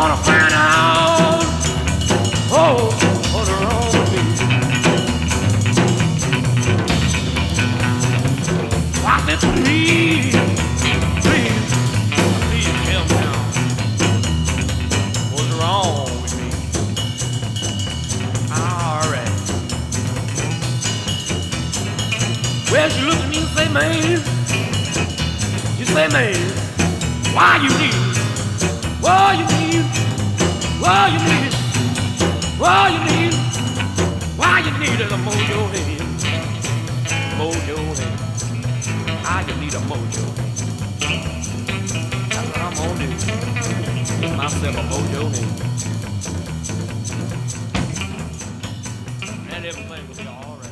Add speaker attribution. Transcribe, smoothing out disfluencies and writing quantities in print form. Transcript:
Speaker 1: wanna find out, oh, what's wrong with me. I said, please, please, please help me out. What's wrong with me? All right. Well, she looked at me and say, man, you say, man, why you need? What you need? What you need? What you need? Why you need is a mojo head? Mojo head. I just need a mojo head. That's what I'm gonna do. Get myself a mojo head. And everything will be alright.